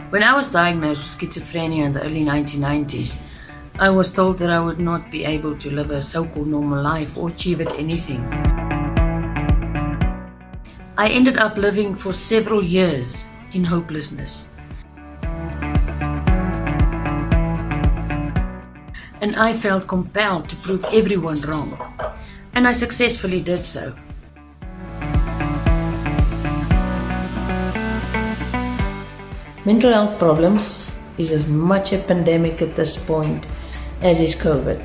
When I was diagnosed with schizophrenia in the early 1990s, I was told that I would not be able to live a so-called normal life or achieve at anything. I ended up living for several years in hopelessness. And I felt compelled to prove everyone wrong. And I successfully did so. Mental health problems is as much a pandemic at this point as is COVID.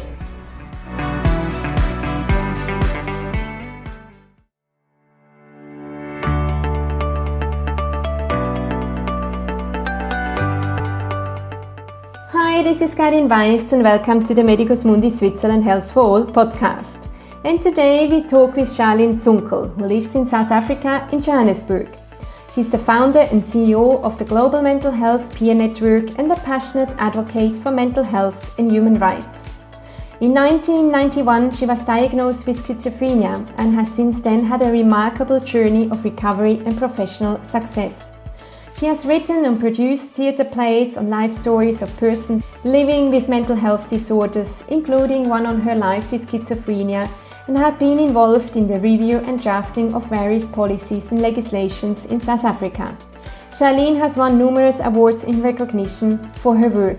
Hi, this is Karin Weiss and welcome to the Medicus Mundi Switzerland Health for All podcast. And today we talk with Charlene Sunkel, who lives in South Africa in Johannesburg. She's the founder and CEO of the Global Mental Health Peer Network and a passionate advocate for mental health and human rights. In 1991, she was diagnosed with schizophrenia and has since then had a remarkable journey of recovery and professional success. She has written and produced theatre plays on life stories of persons living with mental health disorders, including one on her life with schizophrenia, and had been involved in the review and drafting of various policies and legislations in South Africa. Charlene has won numerous awards in recognition for her work.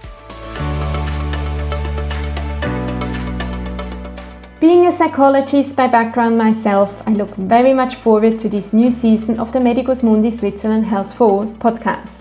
Being a psychologist by background myself, I look very much forward to this new season of the Medicus Mundi Switzerland Health for All podcast.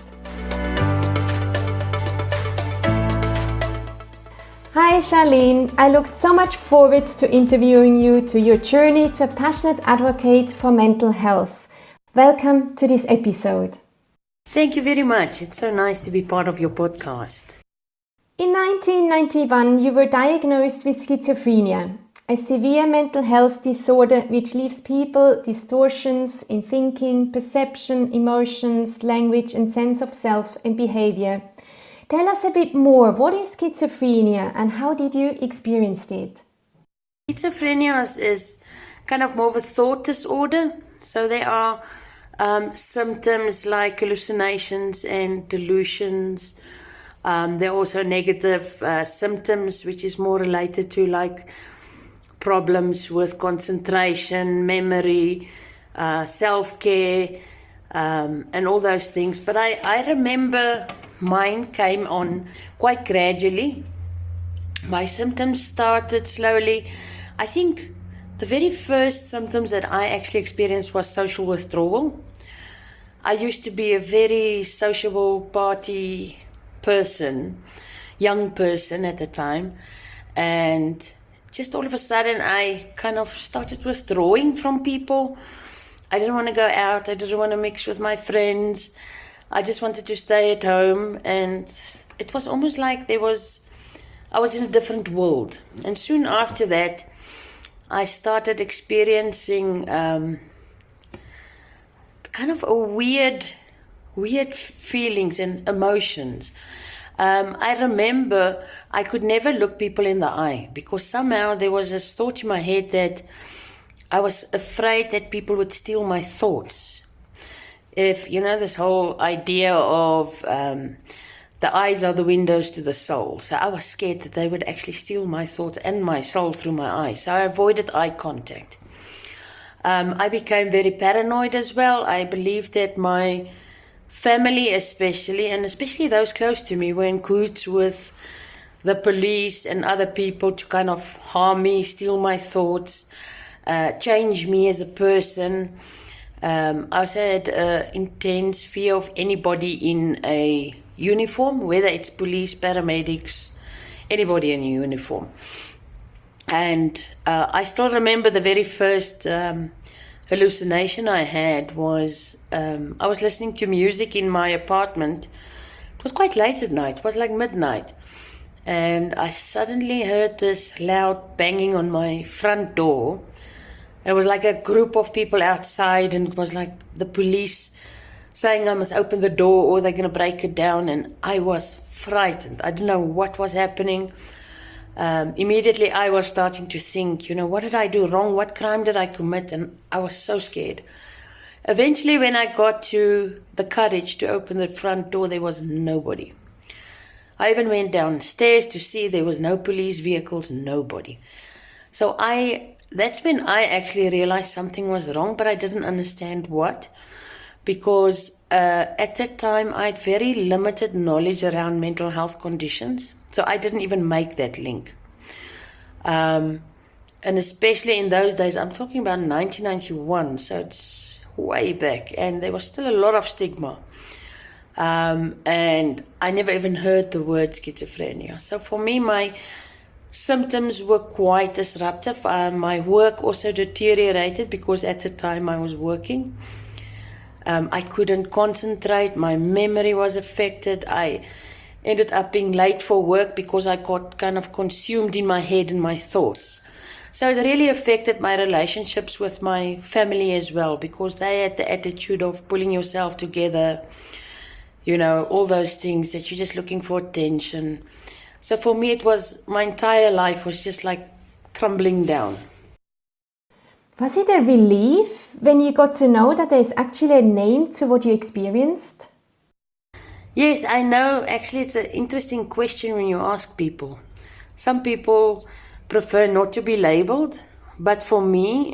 Hi Charlene, I looked so much forward to interviewing you to your journey to a passionate advocate for mental health. Welcome to this episode. Thank you very much. It's so nice to be part of your podcast. In 1991, you were diagnosed with schizophrenia, a severe mental health disorder which leaves people distortions in thinking, perception, emotions, language and sense of self and behavior. Tell us a bit more. What is schizophrenia and how did you experience it? Schizophrenia is kind of more of a thought disorder. So there are symptoms like hallucinations and delusions. There are also negative symptoms which is more related to like problems with concentration, memory, self-care, and all those things. But I remember mine came on quite gradually. My symptoms started slowly. I think the very first symptoms that I actually experienced was social withdrawal. I used to be a very sociable party person, young person at the time, and just all of a sudden I kind of started withdrawing from people. I didn't want to go out, I didn't want to mix with my friends. I just wanted to stay at home, and it was almost like I was in a different world. And soon after that, I started experiencing kind of a weird feelings and emotions. I remember I could never look people in the eye because somehow there was this thought in my head that I was afraid that people would steal my thoughts. If, this whole idea of the eyes are the windows to the soul. So I was scared that they would actually steal my thoughts and my soul through my eyes. So I avoided eye contact. I became very paranoid as well. I believed that my family especially, and especially those close to me, were in cahoots with the police and other people to kind of harm me, steal my thoughts, change me as a person. I also had intense fear of anybody in a uniform, whether it's police, paramedics, anybody in a uniform. And I still remember the very first hallucination I had was I was listening to music in my apartment. It was quite late at night, it was like midnight. And I suddenly heard this loud banging on my front door. It was like a group of people outside, and it was like the police saying I must open the door or they're going to break it down. And I was frightened. I didn't know what was happening. Immediately I was starting to think, what did I do wrong? What crime did I commit? And I was so scared. Eventually, when I got to the courage to open the front door, there was nobody. I even went downstairs to see there was no police vehicles, nobody. So that's when I actually realized something was wrong, but I didn't understand what, because at that time I had very limited knowledge around mental health conditions, so I didn't even make that link. And especially in those days, I'm talking about 1991, so it's way back, and there was still a lot of stigma. And I never even heard the word schizophrenia. So for me, my symptoms were quite disruptive. My work also deteriorated because at the time I was working. I couldn't concentrate. My memory was affected. I ended up being late for work because I got kind of consumed in my head and my thoughts. So it really affected my relationships with my family as well, because they had the attitude of pulling yourself together, all those things that you're just looking for attention. So for me, my entire life was just like crumbling down. Was it a relief when you got to know that there's actually a name to what you experienced? Yes, I know. Actually, it's an interesting question when you ask people. Some people prefer not to be labeled, but for me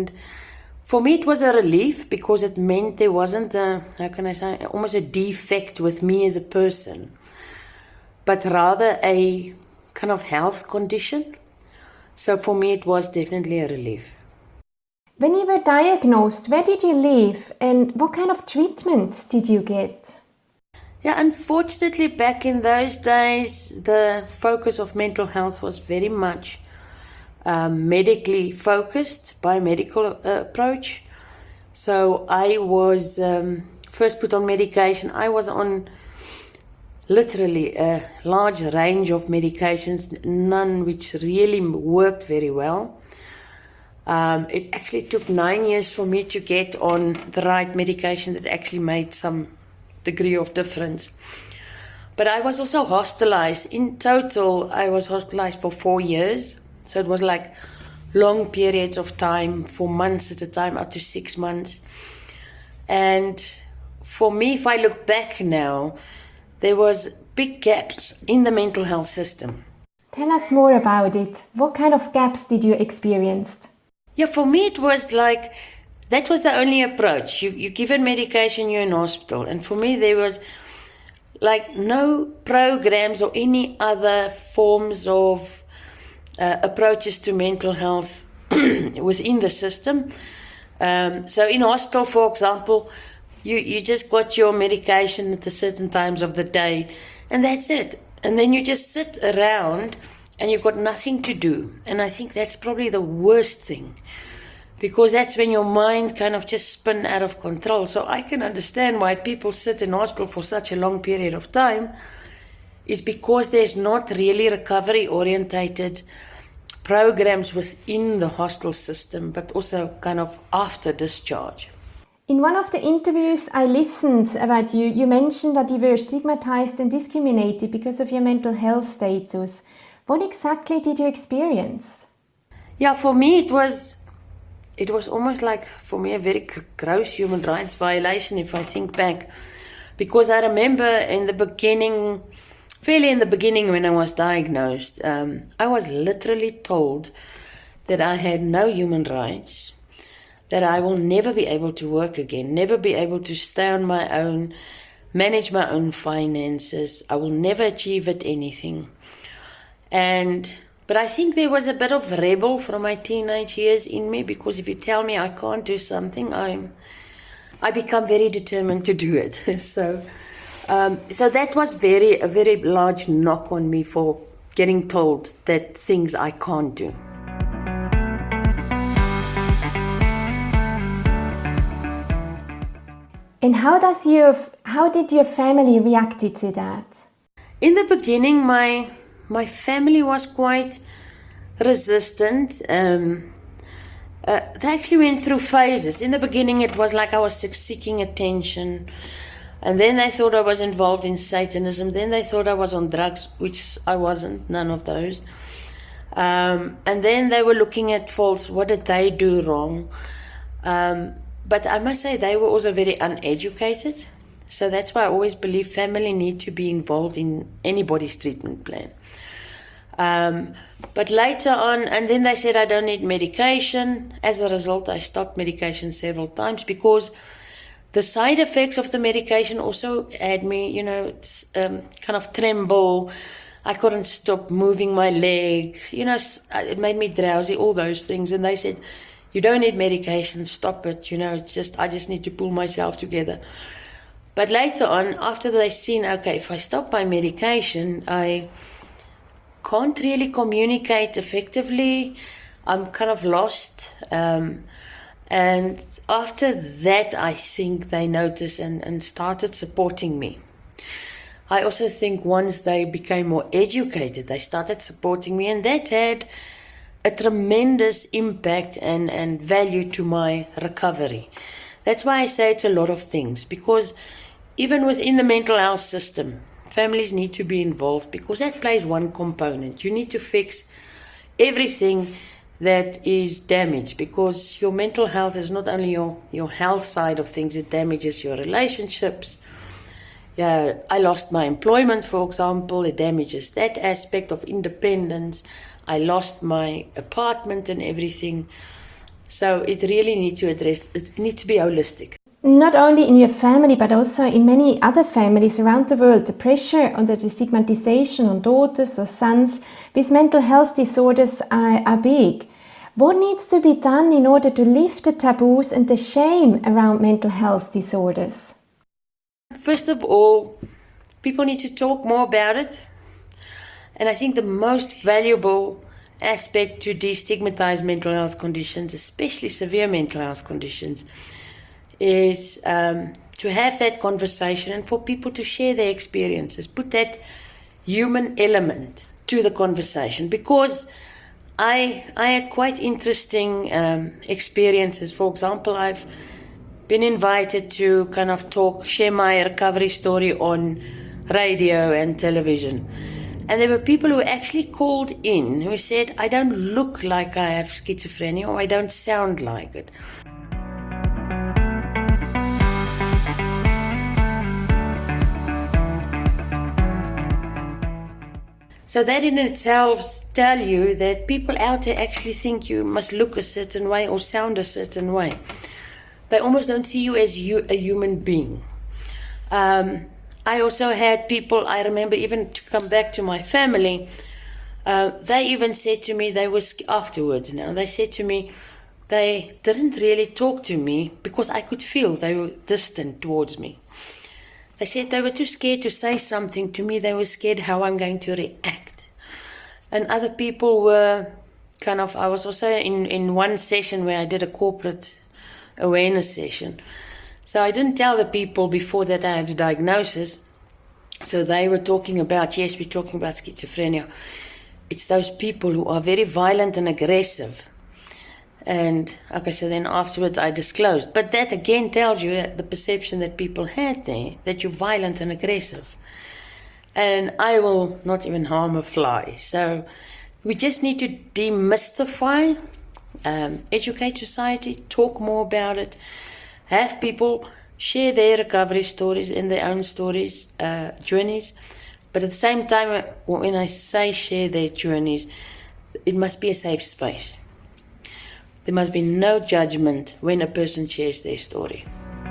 it was a relief, because it meant there wasn't almost a defect with me as a person, but rather a kind of health condition. So for me, it was definitely a relief. When you were diagnosed, where did you live and what kind of treatment did you get? Yeah, unfortunately, back in those days, the focus of mental health was very much medically focused, biomedical approach. So I was first put on medication. I was on literally a large range of medications, none which really worked very well. It actually took 9 years for me to get on the right medication that actually made some degree of difference. But I was also hospitalized. In total, I was hospitalized for 4 years. So it was like long periods of time, for months at a time, up to 6 months. And for me, if I look back now, there was big gaps in the mental health system. Tell us more about it. What kind of gaps did you experience? Yeah, for me it was like, that was the only approach. You're given medication, you're in hospital. And for me there was like no programs or any other forms of approaches to mental health within the system. So in hospital, for example, you just got your medication at the certain times of the day, and that's it. And then you just sit around and you've got nothing to do. And I think that's probably the worst thing, because that's when your mind kind of just spins out of control. So I can understand why people sit in hospital for such a long period of time, is because there's not really recovery-orientated programs within the hospital system, but also kind of after discharge. In one of the interviews I listened about you, you mentioned that you were stigmatized and discriminated because of your mental health status. What exactly did you experience? Yeah, for me it was almost like, for me, a very gross human rights violation, if I think back. Because I remember fairly in the beginning when I was diagnosed, I was literally told that I had no human rights, that I will never be able to work again, never be able to stay on my own, manage my own finances, I will never achieve at anything. But I think there was a bit of rebel from my teenage years in me, because if you tell me I can't do something, I become very determined to do it. So that was a very large knock on me for getting told that things I can't do. And how did your family react to that? In the beginning, my family was quite resistant. They actually went through phases. In the beginning, it was like I was seeking attention. And then they thought I was involved in Satanism. Then they thought I was on drugs, which I wasn't, none of those. And then they were looking at faults. What did they do wrong? But I must say they were also very uneducated. So that's why I always believe family need to be involved in anybody's treatment plan. But later on, and then they said I don't need medication. As a result, I stopped medication several times because the side effects of the medication also had me, kind of tremble. I couldn't stop moving my legs. It made me drowsy, all those things. And they said, you don't need medication, stop it. I just need to pull myself together. But later on, after they seen, okay, if I stop my medication, I can't really communicate effectively. I'm kind of lost. And after that, I think they noticed and started supporting me. I also think once they became more educated, they started supporting me, and that had a tremendous impact and value to my recovery. That's why I say it's a lot of things, because even within the mental health system, families need to be involved, because that plays one component. You need to fix everything that is damaged, because your mental health is not only your health side of things, it damages your relationships. Yeah, I lost my employment, for example, it damages that aspect of independence. I lost my apartment and everything. So it really needs to it needs to be holistic. Not only in your family, but also in many other families around the world, the pressure and the stigmatization on daughters or sons with mental health disorders are big. What needs to be done in order to lift the taboos and the shame around mental health disorders? First of all, people need to talk more about it. And I think the most valuable aspect to destigmatize mental health conditions, especially severe mental health conditions, is to have that conversation and for people to share their experiences, put that human element to the conversation. Because I had quite interesting experiences. For example, I've been invited to kind of share my recovery story on radio and television. And there were people who actually called in who said, I don't look like I have schizophrenia, or I don't sound like it. So that in itself tell you that people out there actually think you must look a certain way or sound a certain way. They almost don't see you as a human being. I also had people, I remember even to come back to my family, they even said to me, afterwards now, they said to me, they didn't really talk to me because I could feel they were distant towards me. They said they were too scared to say something to me, they were scared how I'm going to react. And other people were I was also in one session where I did a corporate awareness session. So I didn't tell the people before that I had a diagnosis. So they were talking about, yes, we're talking about schizophrenia. It's those people who are very violent and aggressive. And okay, so then afterwards I disclosed. But that again tells you the perception that people had there, that you're violent and aggressive. And I will not even harm a fly. So we just need to demystify, educate society, talk more about it, have people share their recovery stories and their own stories, journeys. But at the same time, when I say share their journeys, it must be a safe space. There must be no judgment when a person shares their story.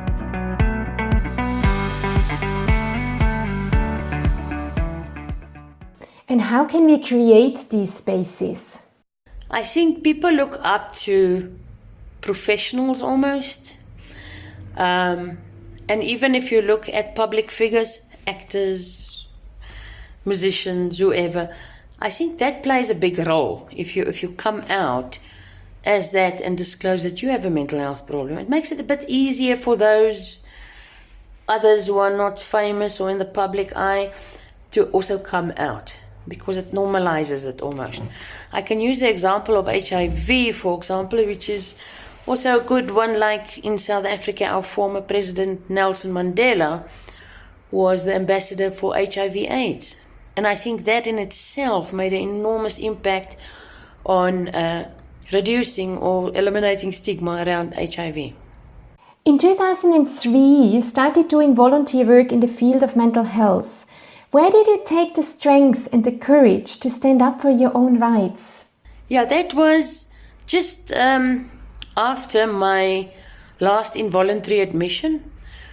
And how can we create these spaces? I think people look up to professionals almost. And even if you look at public figures, actors, musicians, whoever, I think that plays a big role. If you come out as that and disclose that you have a mental health problem, it makes it a bit easier for those others who are not famous or in the public eye to also come out, because it normalizes it almost. I can use the example of HIV, for example, which is also a good one. Like in South Africa, our former president Nelson Mandela was the ambassador for HIV/AIDS. And I think that in itself made an enormous impact on reducing or eliminating stigma around HIV. In 2003, you started doing volunteer work in the field of mental health. Where did you take the strength and the courage to stand up for your own rights? Yeah, that was just after my last involuntary admission.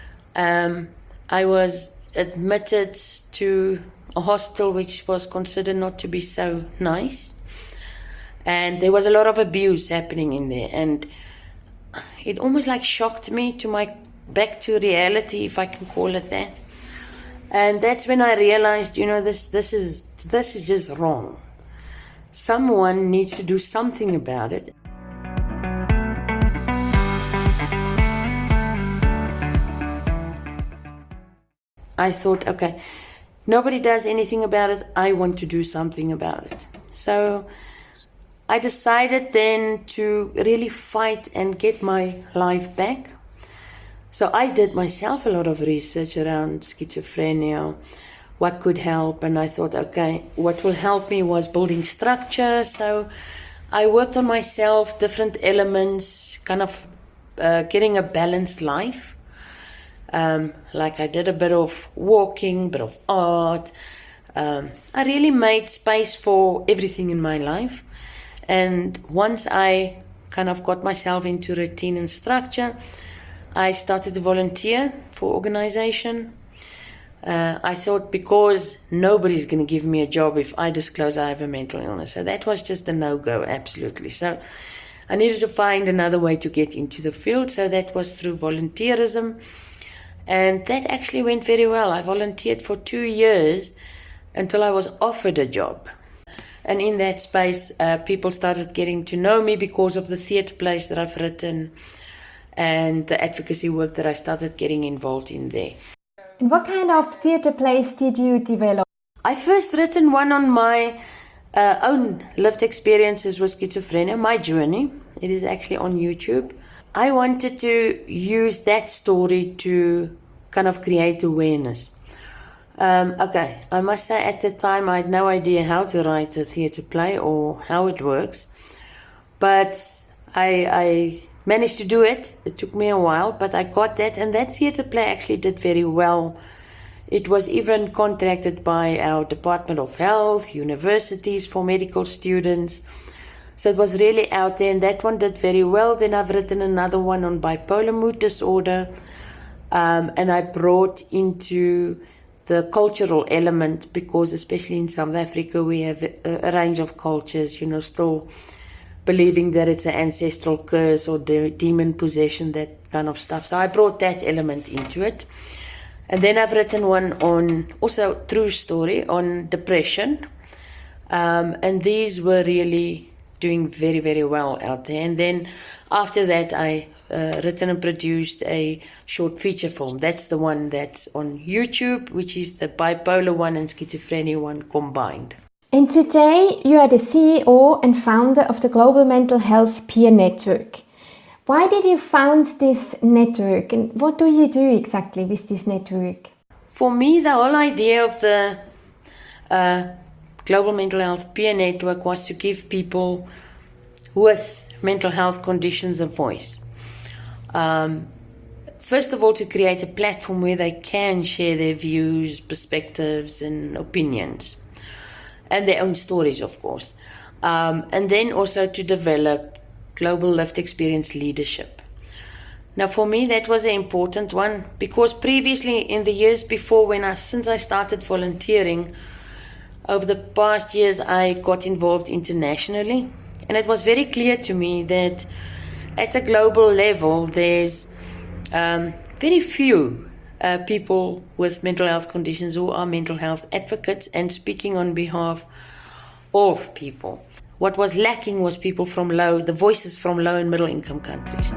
I was admitted to a hospital which was considered not to be so nice. And there was a lot of abuse happening in there. And it almost like shocked me to my back to reality, if I can call it that. And that's when I realized, this is just wrong. Someone needs to do something about it. I thought, okay, nobody does anything about it. I want to do something about it. So I decided then to really fight and get my life back. So I did myself a lot of research around schizophrenia, what could help, and I thought, okay, what will help me was building structure. So I worked on myself, different elements, kind of getting a balanced life. Like I did a bit of walking, a bit of art. I really made space for everything in my life. And once I kind of got myself into routine and structure, I started to volunteer for organization. I thought because nobody's going to give me a job if I disclose I have a mental illness. So that was just a no-go, absolutely. So I needed to find another way to get into the field. So that was through volunteerism. And that actually went very well. I volunteered for 2 years until I was offered a job. And in that space, people started getting to know me because of the theatre plays that I've written and the advocacy work that I started getting involved in there. And what kind of theatre plays did you develop? I first written one on my own lived experiences with schizophrenia, my journey. It is actually on YouTube. I wanted to use that story to kind of create awareness. Okay, I must say at the time I had no idea how to write a theatre play or how it works. But I managed to do it. It took me a while, but I got that. And that theatre play actually did very well. It was even contracted by our Department of Health, universities for medical students. So it was really out there, and that one did very well. Then I've written another one on bipolar mood disorder, and I brought into the cultural element because especially in South Africa we have a range of cultures, still believing that it's an ancestral curse or demon possession, that kind of stuff. So I brought that element into it. And then I've written one on, also true story, on depression. And these were really doing very, very well out there. And then after that, I written and produced a short feature film. That's the one that's on YouTube, which is the bipolar one and schizophrenia one combined. And today you are the CEO and founder of the Global Mental Health Peer Network. Why did you found this network, and what do you do exactly with this network? For me, the whole idea of the Global Mental Health Peer Network was to give people with mental health conditions a voice. First of all, to create a platform where they can share their views, perspectives, and opinions, and their own stories, of course. And then also to develop global lived experience leadership. Now, for me, that was an important one because previously, in the years before, since I started volunteering, over the past years, I got involved internationally. And it was very clear to me that at a global level, there's very few people with mental health conditions who are mental health advocates and speaking on behalf of people. What was lacking was people from the voices from low and middle income countries.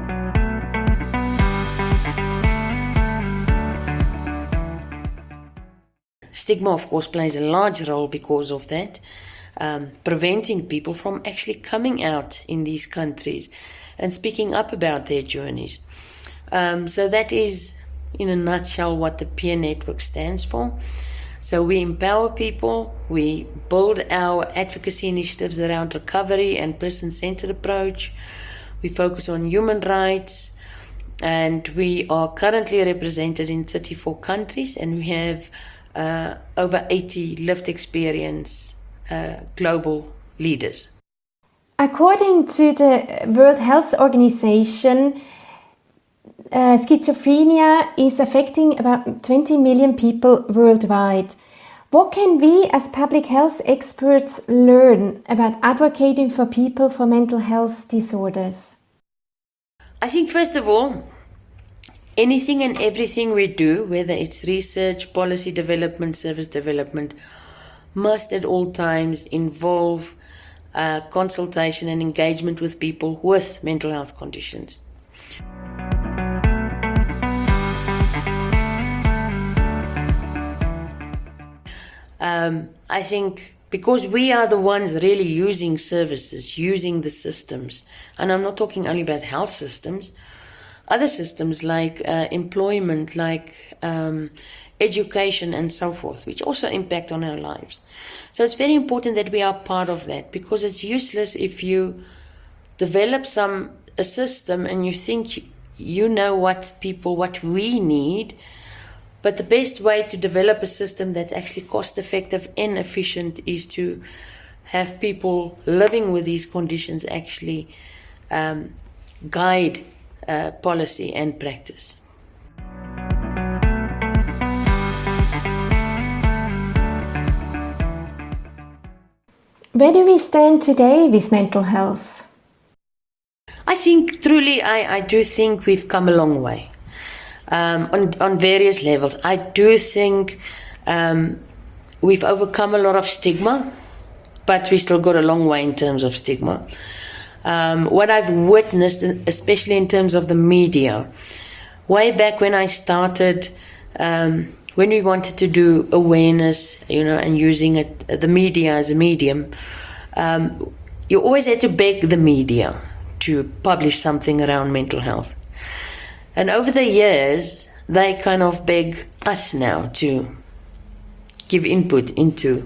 Stigma, of course, plays a large role because of that, preventing people from actually coming out in these countries and speaking up about their journeys. So that is, in a nutshell, what the Peer Network stands for. So we empower people, we build our advocacy initiatives around recovery and person-centered approach. We focus on human rights, and we are currently represented in 34 countries, and we have over 80 lived experience global leaders. According to the World Health Organization, schizophrenia is affecting about 20 million people worldwide. What can we as public health experts learn about advocating for people for mental health disorders? I think, first of all, anything and everything we do, whether it's research, policy development, service development, must at all times involve consultation and engagement with people with mental health conditions. I think because we are the ones really using services, using the systems, and I'm not talking only about health systems, other systems like employment, like education and so forth, which also impact on our lives. So it's very important that we are part of that, because it's useless if you develop a system and you think you know what we need, but the best way to develop a system that's actually cost effective and efficient is to have people living with these conditions actually guide policy and practice. Where do we stand today with mental health? I think truly, I do think we've come a long way on various levels. I do think we've overcome a lot of stigma, but we still got a long way in terms of stigma. What I've witnessed, especially in terms of the media, way back when I started, when we wanted to do awareness, and using the media as a medium, you always had to beg the media to publish something around mental health. And over the years, they kind of beg us now to give input into,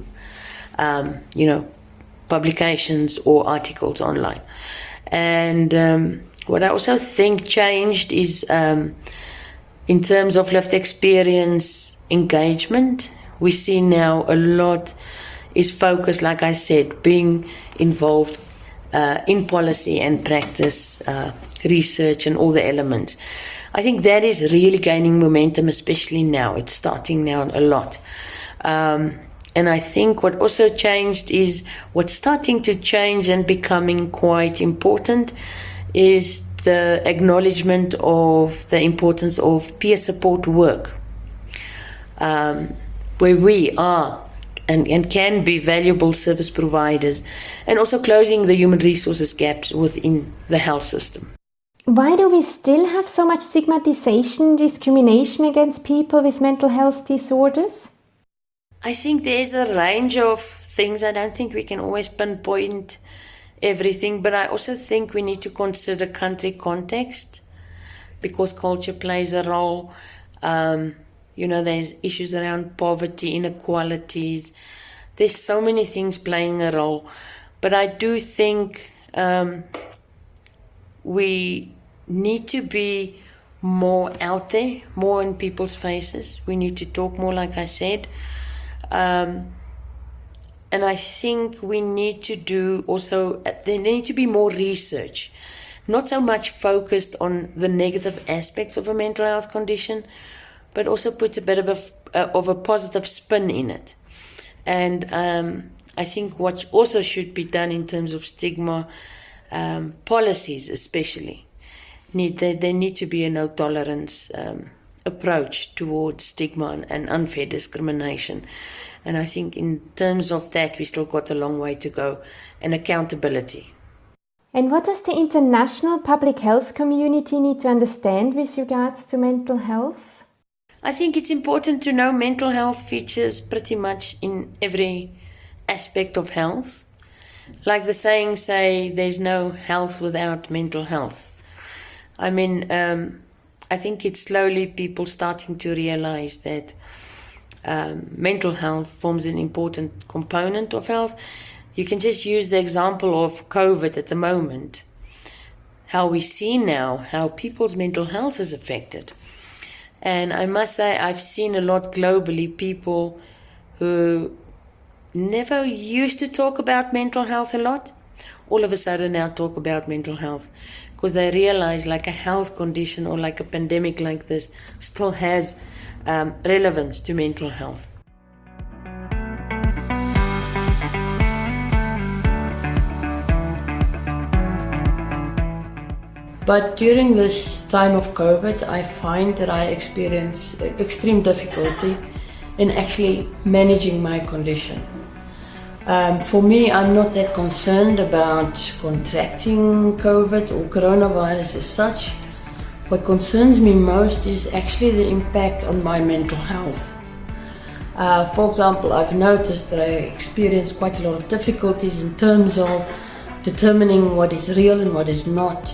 publications or articles online. And what I also think changed is in terms of lived experience engagement, we see now a lot is focused, like I said, being involved in policy and practice, research and all the elements. I think that is really gaining momentum, especially now. It's starting now a lot. And I think what also changed is what's starting to change and becoming quite important is the acknowledgement of the importance of peer support work, where we are and can be valuable service providers, and also closing the human resources gaps within the health system. Why do we still have so much stigmatization, discrimination against people with mental health disorders? I think there's a range of things. I don't think we can always pinpoint everything, but I also think we need to consider country context, because culture plays a role. There's issues around poverty, inequalities. There's so many things playing a role. But I do think we need to be more out there, more in people's faces. We need to talk more, like I said. And I think we need to there need to be more research, not so much focused on the negative aspects of a mental health condition, but also put a bit of a positive spin in it. And I think what also should be done in terms of stigma policies especially, there need to be a no tolerance approach towards stigma and unfair discrimination. And I think in terms of that, we still got a long way to go, and accountability. And what does the international public health community need to understand with regards to mental health? I think it's important to know mental health features pretty much in every aspect of health. Like the saying say, there's no health without mental health. I mean, I think it's slowly people starting to realize that mental health forms an important component of health. You can just use the example of COVID at the moment. how we see now how people's mental health is affected. And I must say, I've seen a lot globally, people who never used to talk about mental health a lot, all of a sudden now talk about mental health because they realize like a health condition or like a pandemic like this still has relevance to mental health. But during this time of COVID, I find that I experience extreme difficulty in actually managing my condition. For me, I'm not that concerned about contracting COVID or coronavirus as such. What concerns me most is actually the impact on my mental health. For example, I've noticed that I experience quite a lot of difficulties in terms of determining what is real and what is not.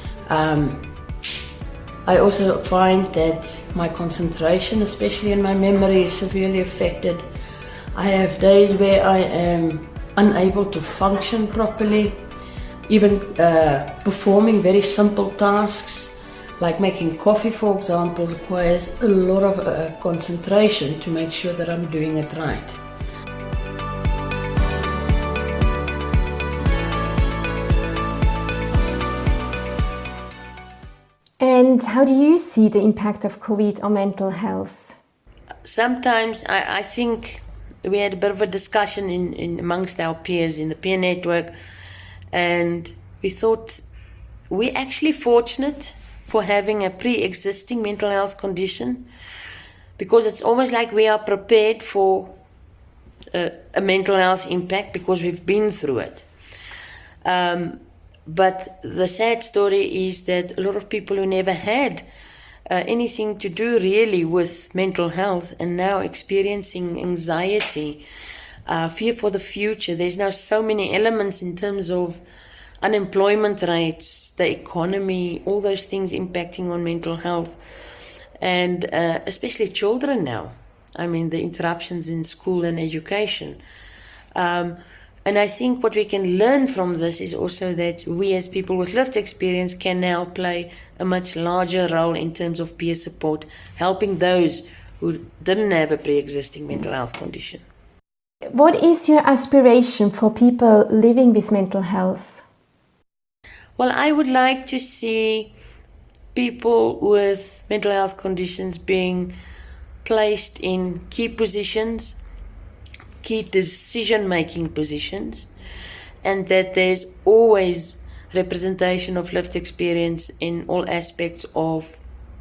I also find that my concentration, especially in my memory, is severely affected. I have days where I am unable to function properly. Even performing very simple tasks, like making coffee, for example, requires a lot of concentration to make sure that I'm doing it right. And how do you see the impact of COVID on mental health? Sometimes I think we had a bit of a discussion in amongst our peers in the peer network, and we thought we're actually fortunate for having a pre-existing mental health condition, because it's almost like we are prepared for a mental health impact because we've been through it. But the sad story is that a lot of people who never had anything to do really with mental health and now experiencing anxiety, fear for the future. There's now so many elements in terms of unemployment rates, the economy, all those things impacting on mental health, and especially children now. I mean, the interruptions in school and education. And I think what we can learn from this is also that we as people with lived experience can now play a much larger role in terms of peer support, helping those who didn't have a pre-existing mental health condition. What is your aspiration for people living with mental health? Well, I would like to see people with mental health conditions being placed in key positions, key decision-making positions, and that there's always representation of lived experience in all aspects of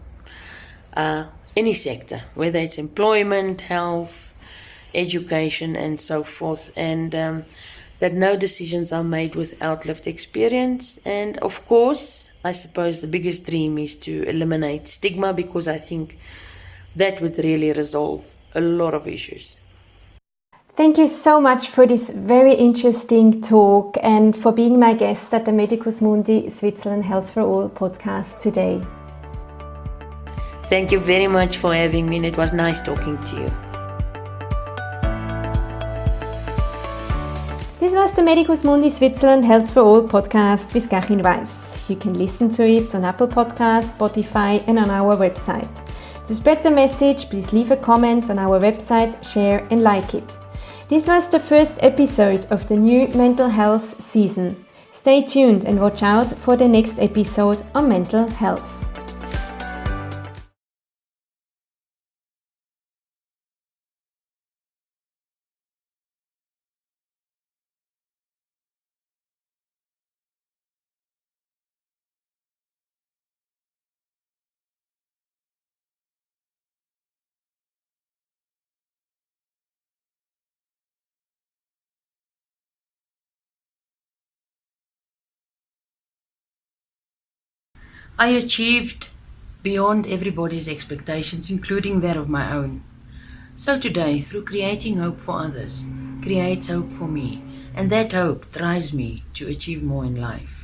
any sector, whether it's employment, health, education, and so forth, and that no decisions are made without lived experience. And of course, I suppose the biggest dream is to eliminate stigma, because I think that would really resolve a lot of issues. Thank you so much for this very interesting talk and for being my guest at the Medicus Mundi Switzerland Health for All podcast today. Thank you very much for having me, and it was nice talking to you. This was the Medicus Mundi Switzerland Health for All podcast with Gachin Weiss. You can listen to it on Apple Podcasts, Spotify, and on our website. To spread the message, please leave a comment on our website, share and like it. This was the first episode of the new mental health season. Stay tuned and watch out for the next episode on mental health. I achieved beyond everybody's expectations, including that of my own. So today, through creating hope for others, creates hope for me, and that hope drives me to achieve more in life.